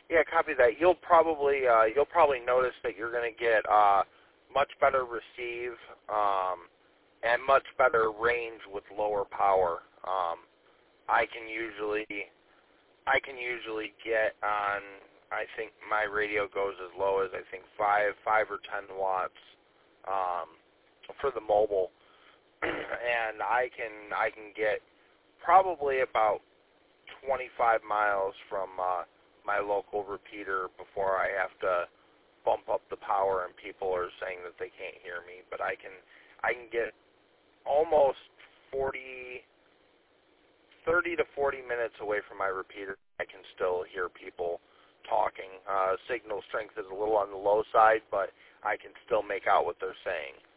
Yeah, copy that. You'll probably notice that you're going to get much better receive and much better range with lower power. I can usually get on. I think my radio goes as low as I think 5 or 10 watts for the mobile, and I can get probably about 25 miles from my local repeater before I have to bump up the power, and people are saying that they can't hear me. But I can get almost 30 to 40 minutes away from my repeater. I can still hear people talking. Signal strength is a little on the low side, but I can still make out what they're saying.